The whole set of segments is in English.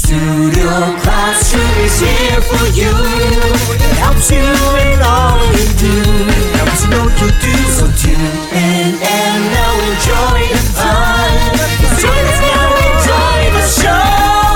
Studio Classroom is here for you. It helps you in all you do. Helps you know what you do. So tune in and now enjoy the fun. Join us now, enjoy the show.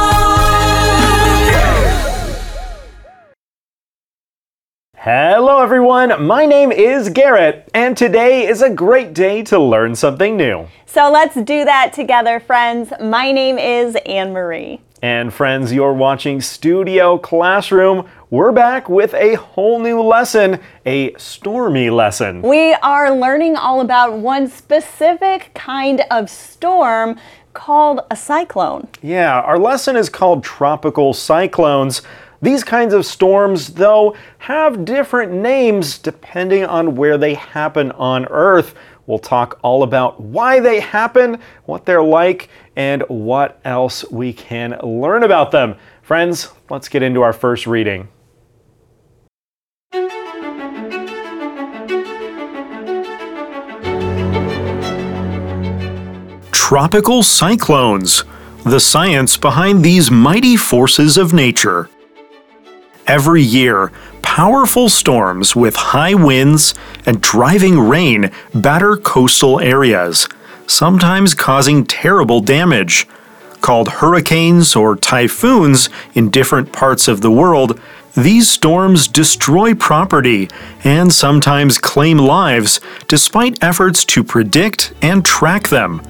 Hello everyone, my name is Garrett, and today is a great day to learn something new. So let's do that together, friends. My name is Anne-Marie. And friends, you're watching Studio Classroom. We're back with a whole new lesson, a stormy lesson. We are learning all about one specific kind of storm called a cyclone. Yeah, our lesson is called tropical cyclones. These kinds of storms, though, have different names depending on where they happen on Earth. We'll talk all about why they happen, what they're like, and what else we can learn about them. Friends, let's get into our first reading. Tropical cyclones, the science behind these mighty forces of nature. Every year, powerful storms with high winds and driving rain batter coastal areas, sometimes causing terrible damage. Called hurricanes or typhoons in different parts of the world, these storms destroy property and sometimes claim lives despite efforts to predict and track them.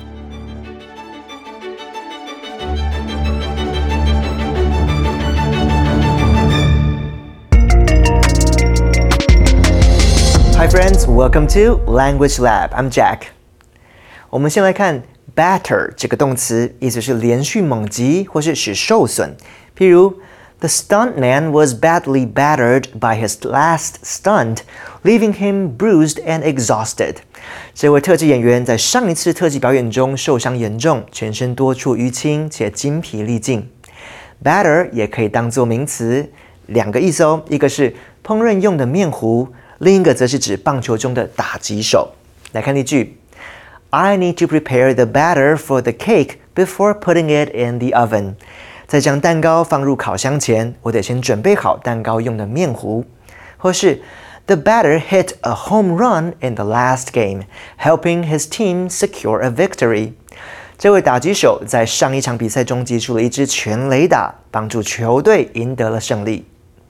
Hi friends, welcome to Language Lab. I'm Jack. 我们先来看 batter 这个动词，意思是连续猛击或是使受损。譬如 The stuntman was badly battered by his last stunt, leaving him bruised and exhausted. 这位特技演员在上一次特技表演中受伤严重，全身多处淤青且精疲力尽。Batter 也可以当作名词，两个意思哦，一个是烹饪用的面糊。另一个则是指棒球中的打击手。来看例句 I need to prepare the batter for the cake before putting it in the oven. 在将蛋糕放入烤箱前，我得先准备好蛋糕用的面糊。或是 The batter hit a home run in the last game, helping his team secure a victory. 这位打击手在上一场比赛中击出了一支全垒打，帮助球队赢得了胜利。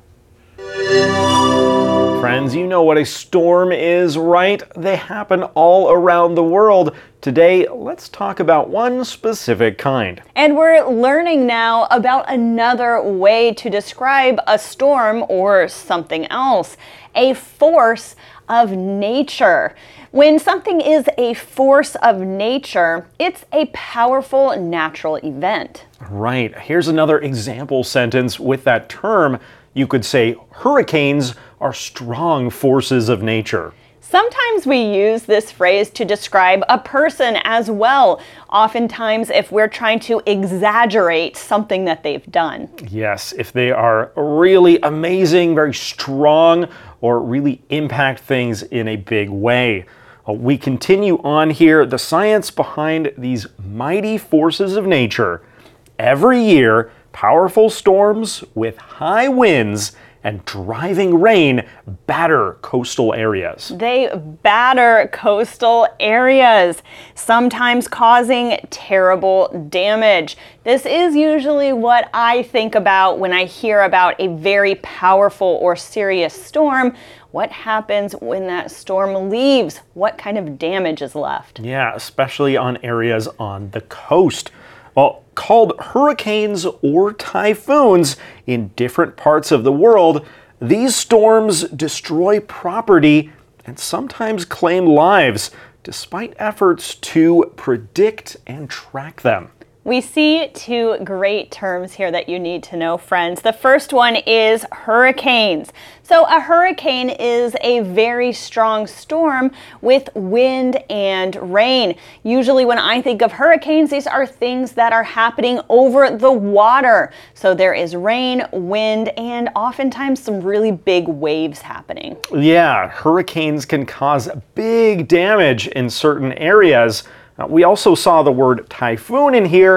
Friends, you know what a storm is, right? They happen all around the world. Today, let's talk about one specific kind. And we're learning now about another way to describe a storm or something else, a force of nature. When something is a force of nature, it's a powerful natural event. Right. Here's another example sentence with that term. You could say hurricanes are strong forces of nature. Sometimes we use this phrase to describe a person as well, oftentimes if we're trying to exaggerate something that they've done. Yes, if they are really amazing, very strong, or really impact things in a big way. We continue on here, the science behind these mighty forces of nature. Every year, powerful storms with high winds and driving rain batter coastal areas. They batter coastal areas, sometimes causing terrible damage. This is usually what I think about when I hear about a very powerful or serious storm. What happens when that storm leaves? What kind of damage is left? Yeah, especially on areas on the coast. Well, called hurricanes or typhoons in different parts of the world, these storms destroy property and sometimes claim lives, despite efforts to predict and track them. We see two great terms here that you need to know, friends. The first one is hurricanes. So a hurricane is a very strong storm with wind and rain. Usually when I think of hurricanes, these are things that are happening over the water. So there is rain, wind, and oftentimes some really big waves happening. Yeah, hurricanes can cause big damage in certain areas. We also saw the word typhoon in here.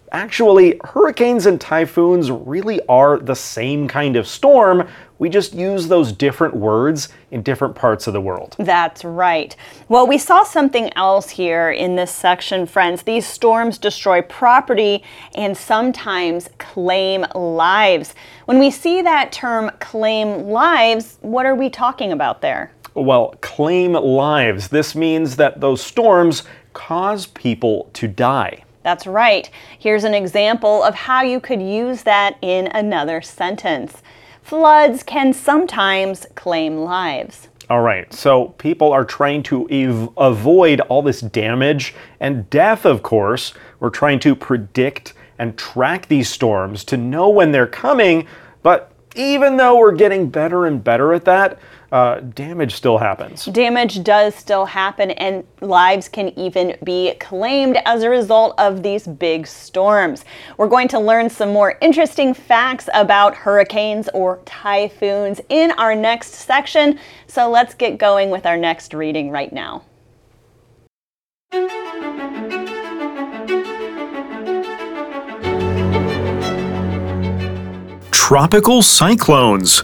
Actually, hurricanes and typhoons really are the same kind of storm. We just use those different words in different parts of the world. That's right. Well, we saw something else here in this section, friends. These storms destroy property and sometimes claim lives. When we see that term claim lives, what are we talking about there? Well, claim lives. This means that those storms cause people to die. That's right. Here's an example of how you could use that in another sentence. Floods can sometimes claim lives. All right, so people are trying to avoid all this damage and death, of course. We're trying to predict and track these storms to know when they're coming, but even though we're getting better and better at that, damage still happens. Damage does still happen, and lives can even be claimed as a result of these big storms. We're going to learn some more interesting facts about hurricanes or typhoons in our next section, so let's get going with our next reading right now. Tropical cyclones.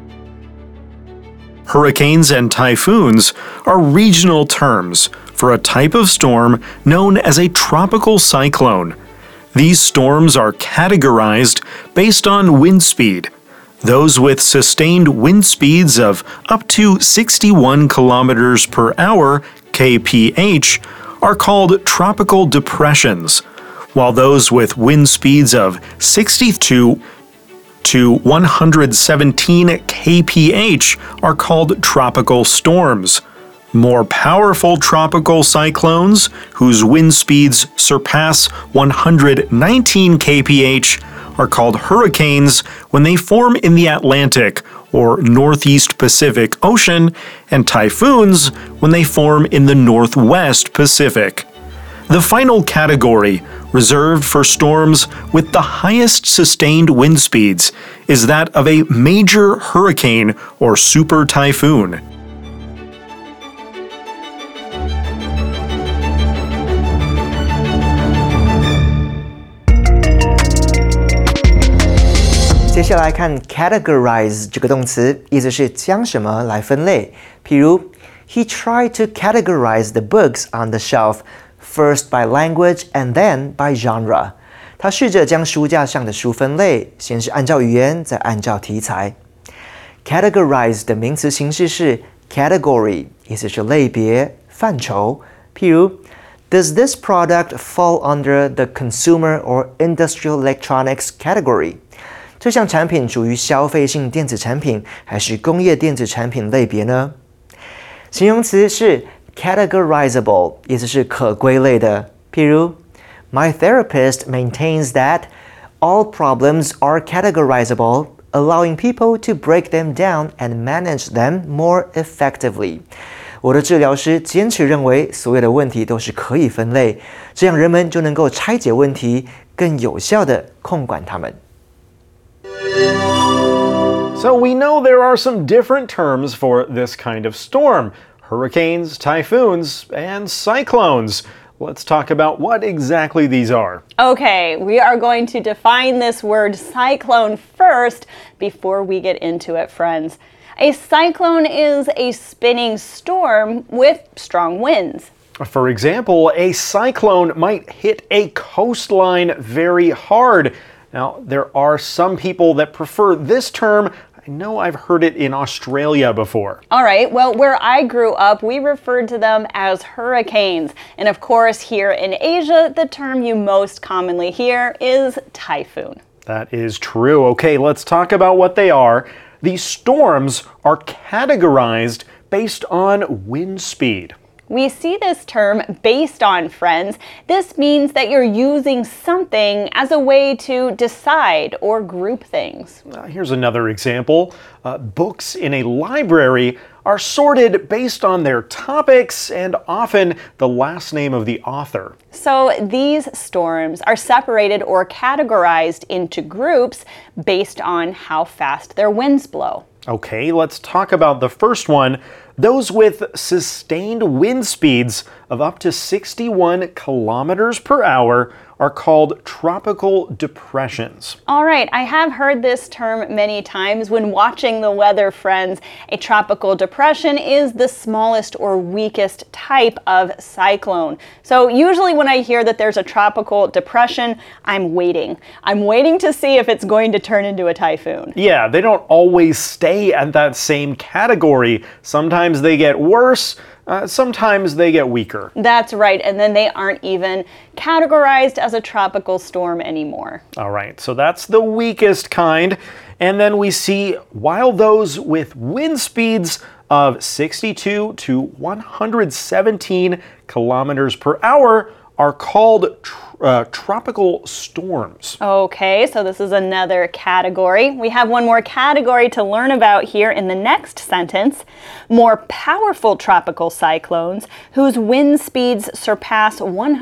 Hurricanes and typhoons are regional terms for a type of storm known as a tropical cyclone. These storms are categorized based on wind speed. Those with sustained wind speeds of up to 61 kilometers per hour (kph) are called tropical depressions, while those with wind speeds of 62 to 117 kph are called tropical storms. More powerful tropical cyclones, whose wind speeds surpass 119 kph, are called hurricanes when they form in the Atlantic or Northeast Pacific Ocean, and typhoons when they form in the Northwest Pacific. The final category, reserved for storms with the highest sustained wind speeds, is that of a major hurricane or super typhoon. 接下来看 categorize 这个动词，意思是将什么来分类。譬如 He tried to categorize the books on the shelf first by language and then by genre. 他试着将书架上的书分类，先是按照语言，再按照题材。Categorize 的名词形式是 category， 意思是类别、范畴。譬如 Does this product fall under the consumer or industrial electronics category? 这项产品属于消费性电子产品还是工业电子产品类别呢？形容词是 categorizable， 意思是可归类的。譬如 My therapist maintains that all problems are categorizable, allowing people to break them down and manage them more effectively. 我的治疗师坚持认为所有的问题都是可以分类，这样人们就能够拆解问题，更有效地控管它们。 So we know there are some different terms for this kind of storm: hurricanes, typhoons, and cyclones. Let's talk about what exactly these are. Okay, we are going to define this word cyclone first before we get into it, friends. A cyclone is a spinning storm with strong winds. For example, a cyclone might hit a coastline very hard. Now, there are some people that prefer this term. I know I've heard it in Australia before. All right, well, where I grew up, we referred to them as hurricanes. And of course, here in Asia, the term you most commonly hear is typhoon. That is true. Okay, let's talk about what they are. These storms are categorized based on wind speed. We see this term based on, friends. This means that you're using something as a way to decide or group things. Here's another example. Books in a library are sorted based on their topics and often the last name of the author. So these storms are separated or categorized into groups based on how fast their winds blow. Okay, let's talk about the first one, Those with sustained wind speeds of up to 61 kilometers per hour are called tropical depressions. All right, I have heard this term many times when watching the weather, friends. A tropical depression is the smallest or weakest type of cyclone. So usually when I hear that there's a tropical depression, I'm waiting. I'm waiting to see if it's going to turn into a typhoon. Yeah, they don't always stay at that same category. Sometimes they get worse. Sometimes they get weaker. That's right, and then they aren't even categorized as a tropical storm anymore. All right, so that's the weakest kind. And then we see while those with wind speeds of 62 to 117 kilometers per hour are called tropical storms. Okay, so this is another category. We have one more category to learn about here in the next sentence. More powerful tropical cyclones whose wind speeds surpass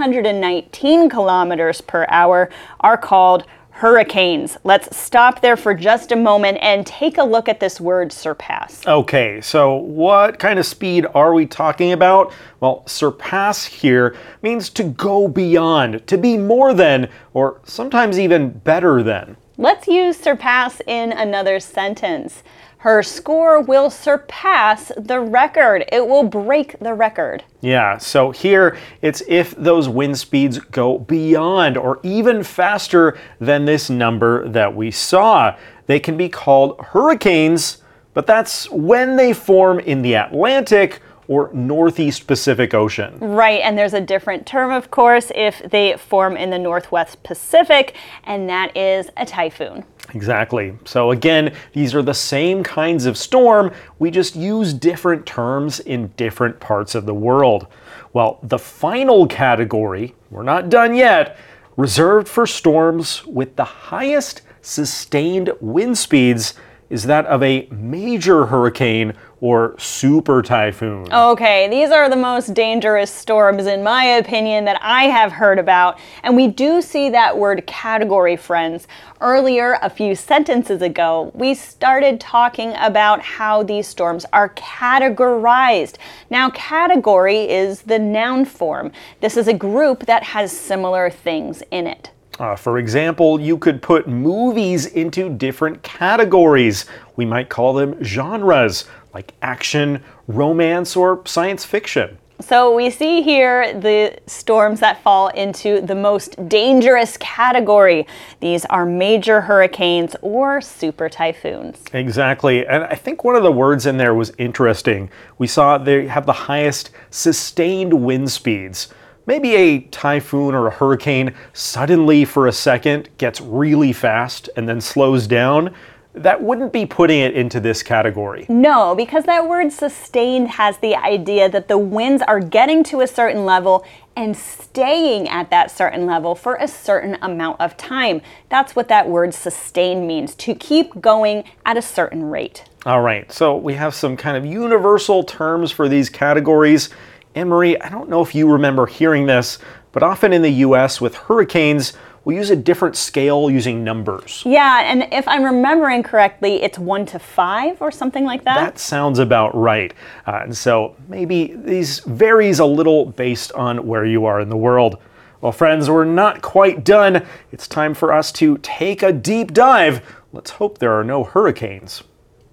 119 kilometers per hour are called hurricanes. Let's stop there for just a moment and take a look at this word surpass. Okay, so what kind of speed are we talking about? Well, surpass here means to go beyond, to be more than, or sometimes even better than. Let's use surpass in another sentence. Her score will surpass the record. It will break the record. Yeah, so here it's if those wind speeds go beyond or even faster than this number that we saw. They can be called hurricanes, but that's when they form in the Atlantic or Northeast Pacific Ocean. Right, and there's a different term, of course, if they form in the Northwest Pacific, and that is a typhoon. Exactly. So again, these are the same kinds of storm, we just use different terms in different parts of the world. Well, the final category, we're not done yet, reserved for storms with the highest sustained wind speeds is that of a major hurricane or super typhoon. Okay, these are the most dangerous storms, in my opinion, that I have heard about. And we do see that word category, friends. Earlier, a few sentences ago, we started talking about how these storms are categorized. Now, category is the noun form. This is a group that has similar things in it. For example, you could put movies into different categories. We might call them genres, like action, romance, or science fiction. So we see here the storms that fall into the most dangerous category. These are major hurricanes or super typhoons. Exactly, and I think one of the words in there was interesting. We saw they have the highest sustained wind speeds. Maybe a typhoon or a hurricane suddenly for a second gets really fast and then slows down. That wouldn't be putting it into this category. No, because that word sustained has the idea that the winds are getting to a certain level and staying at that certain level for a certain amount of time. That's what that word sustained means, to keep going at a certain rate. All right, so we have some kind of universal terms for these categories. Anne-Marie, I don't know if you remember hearing this, but often in the US with hurricanes, we use a different scale using numbers. Yeah, and if I'm remembering correctly, it's 1 to 5 or something like that? That sounds about right. And so maybe these varies a little based on where you are in the world. Well, friends, we're not quite done. It's time for us to take a deep dive. Let's hope there are no hurricanes.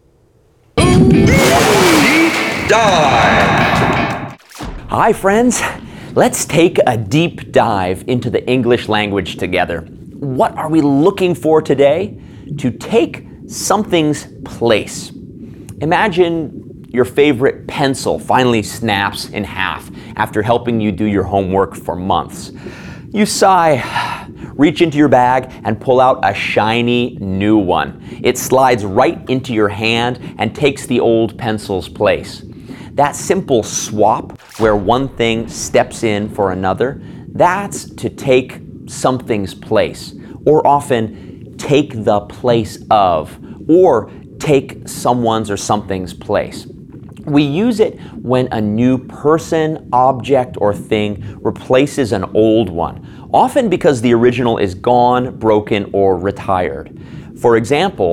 Deep dive. Hi friends, let's take a deep dive into the English language together. What are we looking for today? To take something's place. Imagine your favorite pencil finally snaps in half after helping you do your homework for months. You sigh, reach into your bag and pull out a shiny new one. It slides right into your hand and takes the old pencil's place. That simple swap where one thing steps in for another, that's to take something's place, or often take the place of, or take someone's or something's place. We use it when a new person, object, or thing replaces an old one, often because the original is gone, broken, or retired. For example,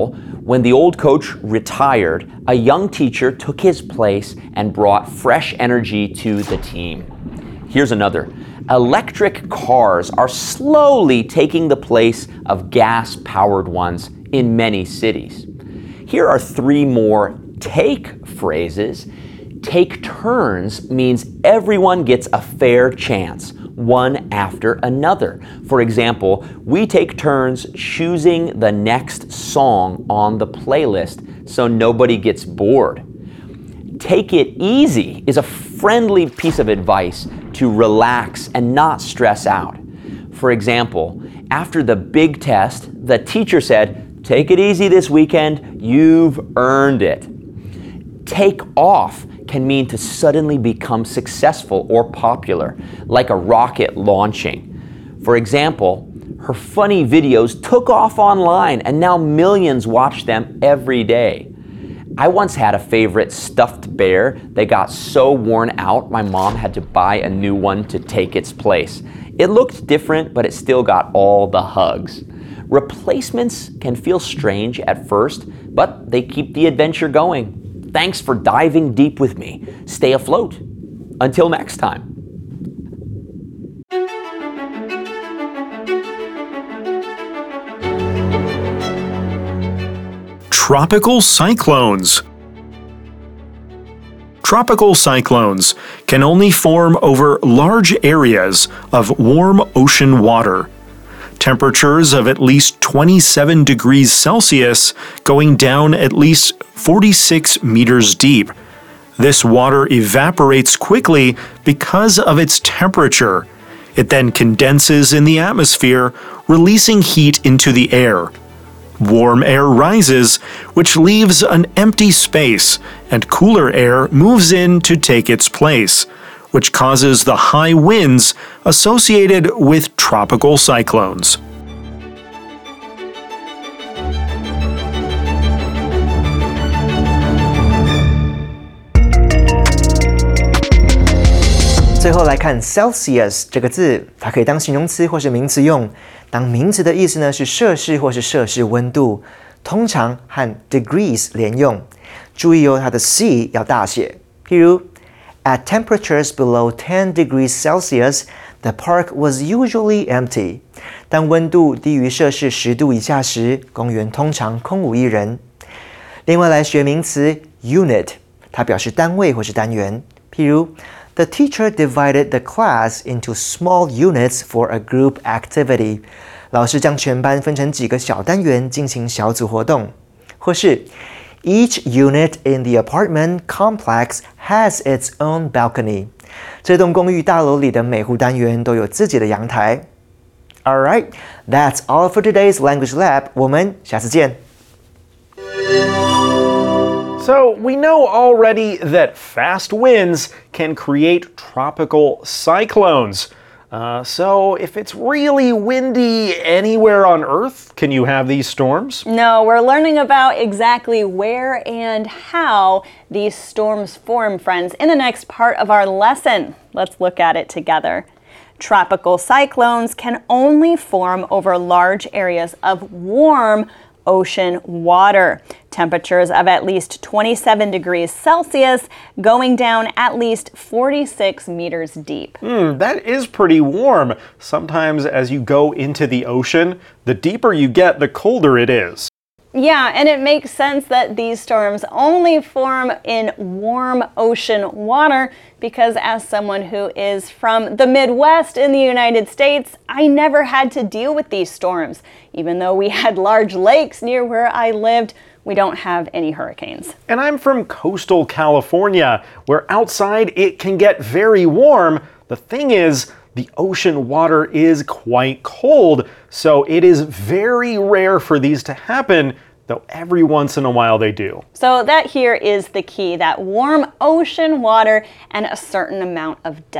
When the old coach retired, a young teacher took his place and brought fresh energy to the team. Here's another. Electric cars are slowly taking the place of gas-powered ones in many cities. Here are 3 more take phrases. Take turns means everyone gets a fair chance, one after another. For example, we take turns choosing the next song on the playlist so nobody gets bored. Take it easy is a friendly piece of advice to relax and not stress out. For example, after the big test, the teacher said, "Take it easy this weekend, you've earned it." Take off can mean to suddenly become successful or popular, like a rocket launching. For example, her funny videos took off online and now millions watch them every day. I once had a favorite stuffed bear that got so worn out my mom had to buy a new one to take its place. It looked different, but it still got all the hugs. Replacements can feel strange at first, but they keep the adventure going. Thanks for diving deep with me. Stay afloat. Until next time. Tropical cyclones. Tropical cyclones can only form over large areas of warm ocean water. Temperatures of at least 27 degrees Celsius going down at least 46 meters deep. This water evaporates quickly because of its temperature. It then condenses in the atmosphere, releasing heat into the air. Warm air rises, which leaves an empty space, and cooler air moves in to take its place, which causes the high winds associated with tropical cyclones. 最后来看 Celsius 这个字，它可以当形容词或是名词用。当名词的意思呢是摄氏或是摄氏温度，通常和 degrees 连用。注意哦，它的 C 要大写。譬如 At temperatures below 10 degrees Celsius, the park was usually empty. 当温度低于摄氏10度以下时，公园通常空无一人。另外来学名词 unit， 它表示单位或是单元。譬如The teacher divided the class into small units for a group activity. 老师将全班分成几个小单元进行小组活动。或是 Each unit in the apartment complex has its own balcony. 这栋公寓大楼里的每户单元都有自己的阳台。Alright, that's all for today's Language Lab. 我们下次见。 So, we know already that fast winds can create tropical cyclones. So, if it's really windy anywhere on Earth, can you have these storms? No, we're learning about exactly where and how these storms form, friends, in the next part of our lesson. Let's look at it together. Tropical cyclones can only form over large areas of warm ocean water. Temperatures of at least 27 degrees Celsius going down at least 46 meters deep. That is pretty warm. Sometimes as you go into the ocean, the deeper you get, the colder it is. Yeah, and it makes sense that these storms only form in warm ocean water because as someone who is from the Midwest in the United States, I never had to deal with these storms. Even though we had large lakes near where I lived, we don't have any hurricanes. And I'm from coastal California, where outside it can get very warm. The thing is, the ocean water is quite cold, so it is very rare for these to happen, though every once in a while they do. So that here is the key, that warm ocean water and a certain amount of depth.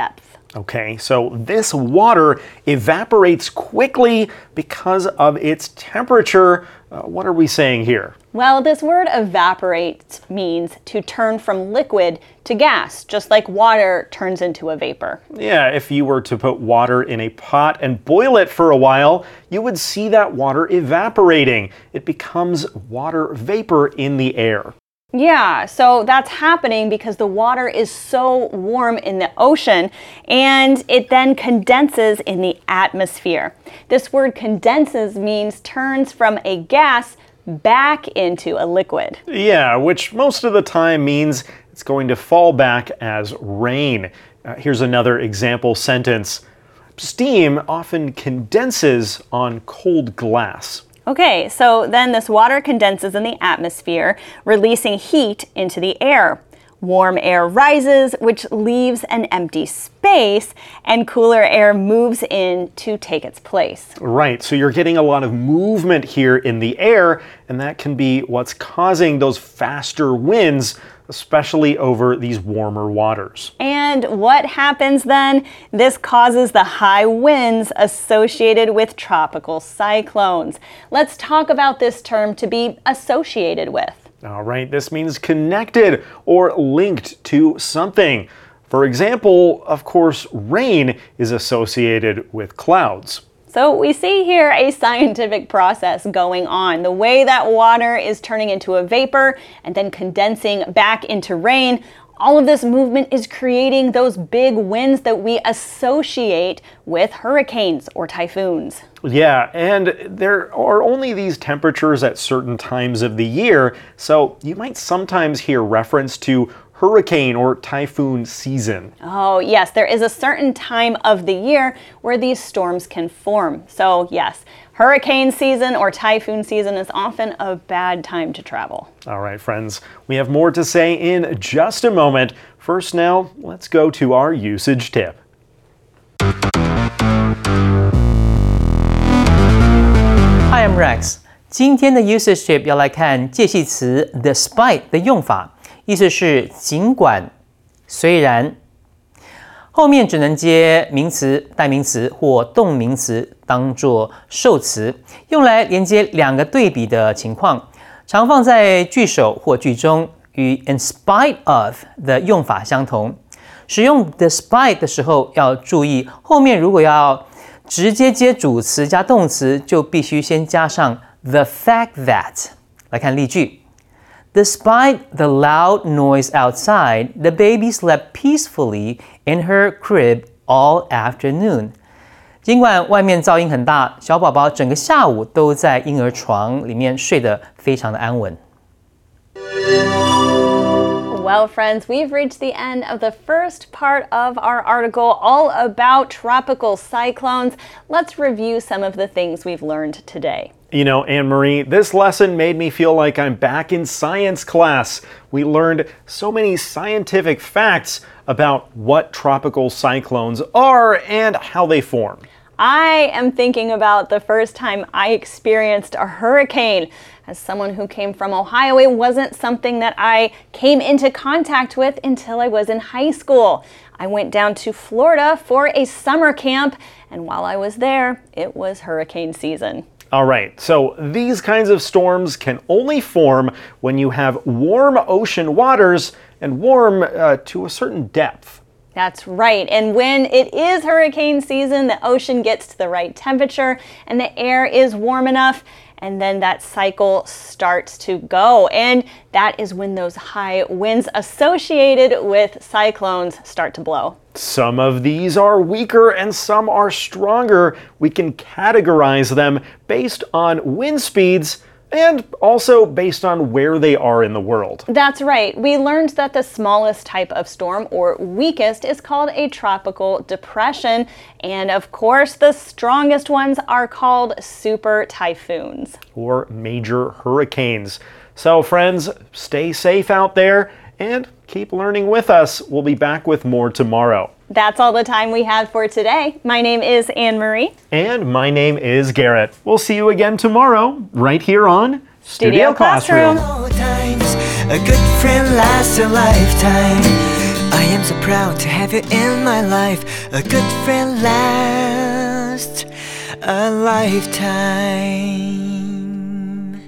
Okay, so this water evaporates quickly because of its temperature. What are we saying here? Well, this word evaporate means to turn from liquid to gas, just like water turns into a vapor. Yeah, if you were to put water in a pot and boil it for a while, you would see that water evaporating. It becomes water vapor in the air. Yeah, so that's happening because the water is so warm in the ocean and it then condenses in the atmosphere. This word condenses means turns from a gas back into a liquid. Yeah, which most of the time means it's going to fall back as rain. Here's another example sentence. Steam often condenses on cold glass. Okay, so then this water condenses in the atmosphere, releasing heat into the air. Warm air rises, which leaves an empty space, and cooler air moves in to take its place. Right, so you're getting a lot of movement here in the air, and that can be what's causing those faster winds, especially over these warmer waters. And what happens then? This causes the high winds associated with tropical cyclones. Let's talk about this term to be associated with. All right, this means connected or linked to something. For example, of course, rain is associated with clouds. So we see here a scientific process going on. The way that water is turning into a vapor and then condensing back into rain, all of this movement is creating those big winds that we associate with hurricanes or typhoons. Yeah, and there are only these temperatures at certain times of the year, so you might sometimes hear reference to hurricane or typhoon season. Oh, yes, there is a certain time of the year where these storms can form. So, yes, hurricane season or typhoon season is often a bad time to travel. All right, friends, we have more to say in just a moment. First now, let's go to our usage tip. Hi, I'm Rex. 今天的 usage tip 要来看介系词 despite 的用法，意思是尽管、虽然。后面只能接名词、代名词或动名词当作受词，用来连接两个对比的情况，常放在句首或句中，与 in spite of 的用法相同。使用 despite 的时候要注意，后面如果要直接接主词加动词，就必须先加上 the fact that。来看例句。Despite the loud noise outside, the baby slept peacefully in her crib all afternoon. 尽管外面噪音很大，小宝宝整个下午都在婴儿床里面睡得非常的安稳。 Well, friends, we've reached the end of the first part of our article all about tropical cyclones. Let's review some of the things we've learned today. You know, Anne-Marie, this lesson made me feel like I'm back in science class. We learned so many scientific facts about what tropical cyclones are and how they form. I am thinking about the first time I experienced a hurricane. As someone who came from Ohio, it wasn't something that I came into contact with until I was in high school. I went down to Florida for a summer camp, and while I was there, it was hurricane season. All right, so these kinds of storms can only form when you have warm ocean waters and warm to a certain depth. That's right. And when it is hurricane season, the ocean gets to the right temperature and the air is warm enough, and then that cycle starts to go. And that is when those high winds associated with cyclones start to blow. Some of these are weaker and some are stronger. We can categorize them based on wind speeds and also based on where they are in the world. That's right. We learned that the smallest type of storm, or weakest, is called a tropical depression. And of course, the strongest ones are called super typhoons. Or major hurricanes. So friends, stay safe out there and keep learning with us. We'll be back with more tomorrow. That's all the time we have for today. My name is Anne-Marie. And my name is Garrett. We'll see you again tomorrow, right here on Studio Classroom. All times, a good friend lasts a lifetime. I am so proud to have you in my life. A good friend lasts a lifetime.